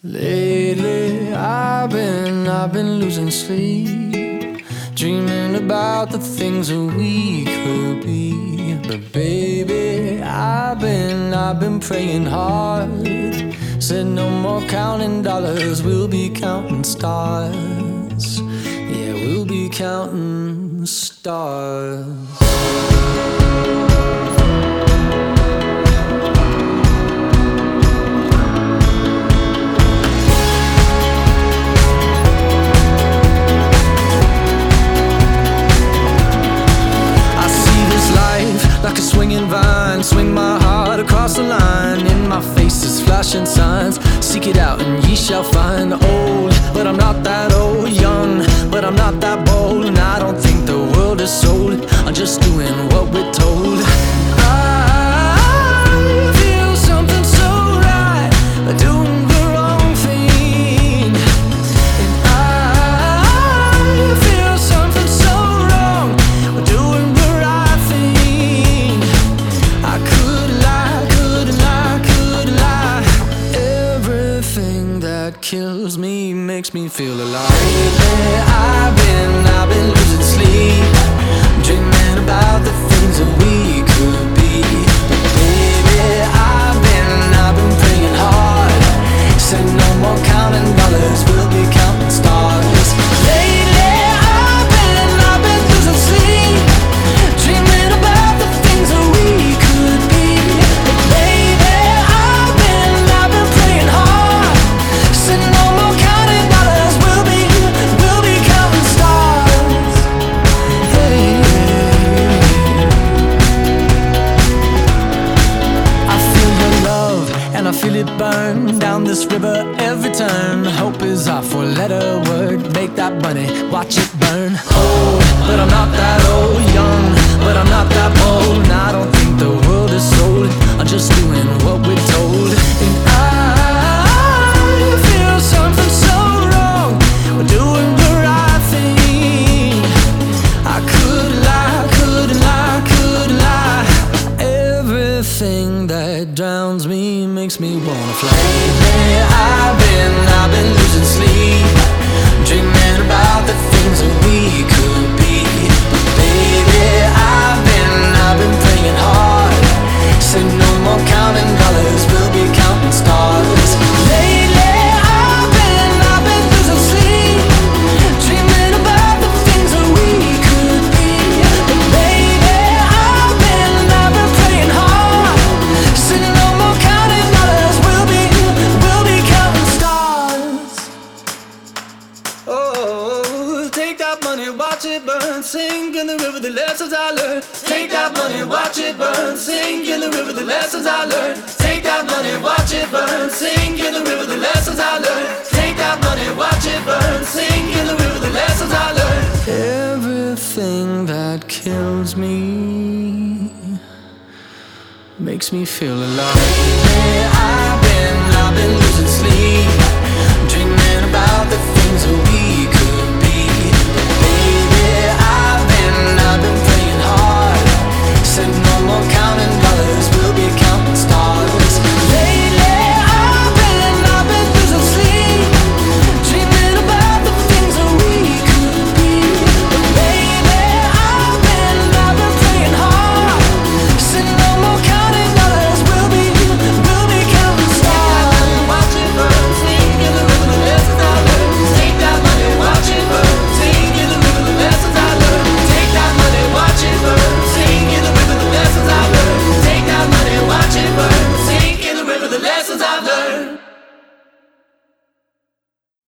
Lately, I've been losing sleep, dreaming about the things that we could be. But baby, I've been praying hard. Said no more counting dollars, we'll be counting stars. Yeah, we'll be counting stars. Like a swinging vine, swing my heart across the line. In my face is flashing signs. Seek it out and ye shall find. Old, but I'm not that old. Young, but I'm not that bold. And I don't think the world is sold. I'm just doing what we're told. I feel something so right, doing the wrong thing. And I feel something so wrong, doing the right thing. I couldn't lie. Everything that kills me makes me feel alive. Lately, I've been losing sleep, dreaming about the things that we could be. But baby, I've been praying hard. Said no more counting dollars, we'll be counting stars. Lately, I've been losing sleep, dreaming about the things that we could be. But baby, I've been praying hard. Said no more counting dollars, we'll be counting stars. Hey, I feel your love and I feel it burn down this river every turn. Hope is our four-letter word. Make that money, watch it burn. Old, but I'm not that old. Young, but I'm not that bold. And I don't think the world is sold. I'm just doing what we're told. And I feel something so wrong, we're doing the right thing. I couldn't lie. Everything that drowns me makes me wanna fly. Lately, I've been losing sleep, dreaming about the things that we could be. But baby, I've been praying hard. Said no more counting dollars, we'll be counting stars. Lately, I've been losing sleep, dreaming about the things that we could be. But baby, I've been praying hard. Said no more counting dollars, we'll be counting stars. Oh, take that money, watch it burn, sink in the river, the lessons I learned. Take that money, watch it burn, sink in the river, the lessons I learned. Take that money, watch it burn, sink in the river, the lessons I learned. Take that money, watch it burn, sink in the river, the lessons I learned. Everything that kills me makes me feel alive. Lately, I've been losing sleep.